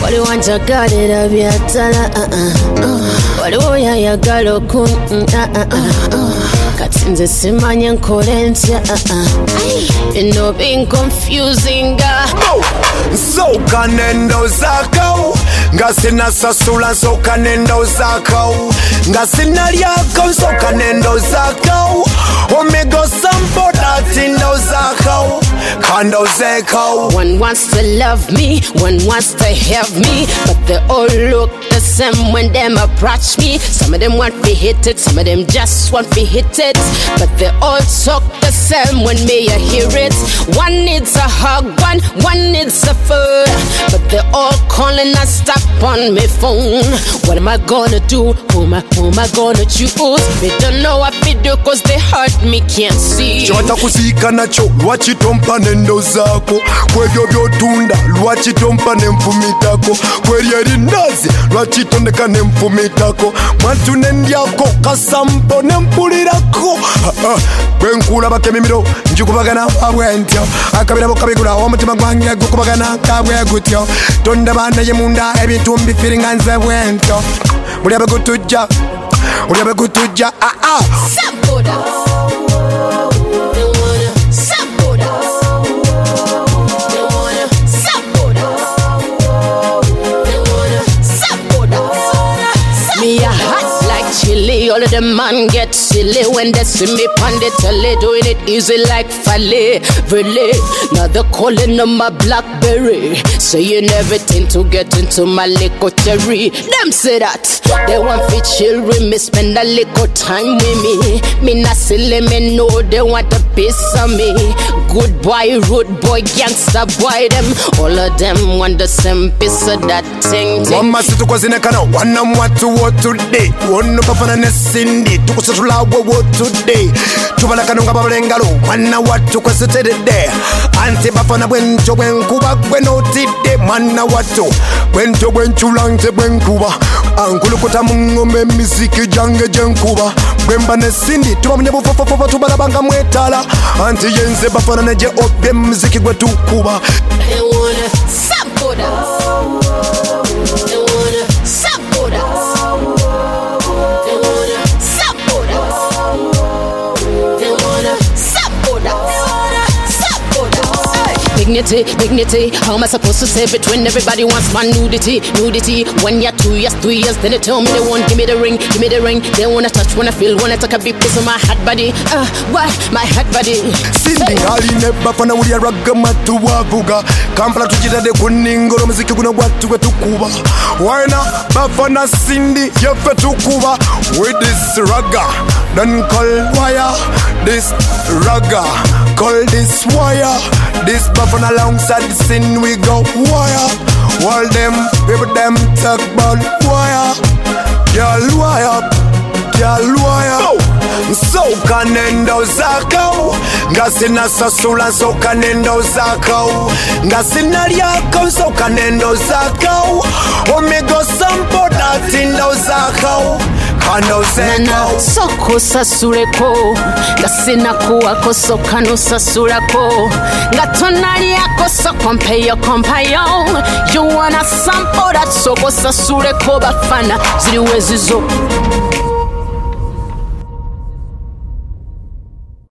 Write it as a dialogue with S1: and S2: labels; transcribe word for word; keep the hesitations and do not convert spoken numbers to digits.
S1: wali wanjagalira byatala wali woyayagala okun kati nze simanye nkole ntya you know being confusing
S2: nsoka nendo zako nga sinasasula nsoka nendo zako nga sinalyako nsoka nendo zako omigo sampoda tindo zako kando zeko.
S1: One wants to love me, one wants to have me, but they all look the same when them approach me. Some of them want to hit it, some of them just want to hit it, but they all talk the same when me I hear it. One needs a hug, one, one needs a fur, but they all calling and stop on me phone. What am I gonna do? Who am I, who am I gonna choose? They don't know what to do cause they hurt me, can't see.
S2: Chota kusika nacho, lwachi tompa nendo zako. Kwevyo vyotunda, lwachi tompa nemfumitako. Kweri erinazi, lwachi tondeka nemfumitako. Mwantu nendyako, kasampo nempulirako. Kwenkula bake mimiro, njukubagana abwentyo. Akabira bukabigula, omutima gwange gukubagana kabwe gutyo. Tonda bana yemunda, ebintu mbifiringa nze bwentyo. Muliabe kutuja, muliabe kutuja, ah ah.
S1: Sampoda. Chili, all of them man get silly when they see me pon the telly, doing it easy like Fale, really. Now they're calling on my Blackberry, saying everything to get into my little cherry. Them say that they want to chill with me, spend a little time with me. Me not silly, me know they want a piece of me. Good boy, rude boy, gangster boy, them all of them want the same piece of that thing.
S2: Mama situ kwa zinekana wana mwatu wo today. Wono papa na Cindy tukusatula wo today. Tubala kanunga babalengalo wana watu kwa sitede. Anti bafana bwencho bwenkuba bwenotide mana watu. Bwencho bwenchulangte bwenkuba. Ankulukuta mungome miziki jange jenkuba. Bwemba ne Cindy tubamnye bufofofo tubala banga mwetala. Anti yenze bafana neje obye miziki gwe tukuba.
S1: They wanna sample us. They wanna sample us. They wanna sample us. They wanna sample us. Sample us. Dignity, dignity. How am I supposed to save it when everybody wants my nudity, nudity? One year, two years, three years, then they tell me they won't give me the ring, give me the ring. They wanna touch, wanna feel, wanna take a big piece of my hot body. Uh, what? My hot body.
S2: Cindy hali neba fana uli ya raga matu wabuga. Kampala tujita de kuningoro mziki kuna watu wetu kuba. Wana bafana Cindy yefe tukuba. With this raga, don't call wire. This raga, call this wire. This bafana alongside the sin we go wire. All them, people them talk about wire. Girl wire, girl wire. Nsoka nendo zako nga sinasasula nsoka nendo zako nga sinalyako nsoka nendo zako omigo sampoda tindo zako kando zeko
S1: soko sasuleko nga sinakuwako soka nosasulako nga tonalyako soko mpeyo kompayo you wanna sample that soko sasuleko bafana ziriwezizo